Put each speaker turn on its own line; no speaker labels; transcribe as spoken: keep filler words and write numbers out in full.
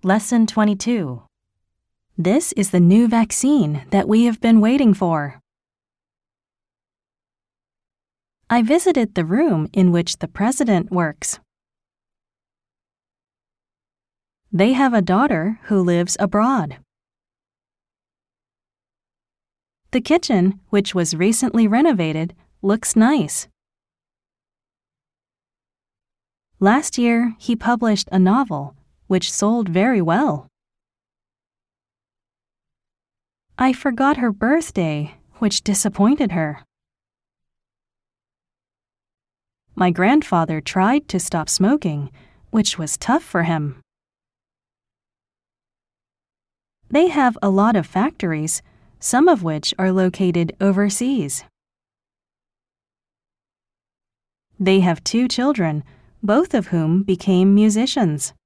Lesson twenty-two. This is the new vaccine that we have been waiting for. I visited the room in which the president works. They have a daughter who lives abroad. The kitchen, which was recently renovated, looks nice. Last year, he published a novel, which sold very well. I forgot her birthday, which disappointed her. My grandfather tried to stop smoking, which was tough for him. They have a lot of factories, some of which are located overseas. They have two children, both of whom became musicians.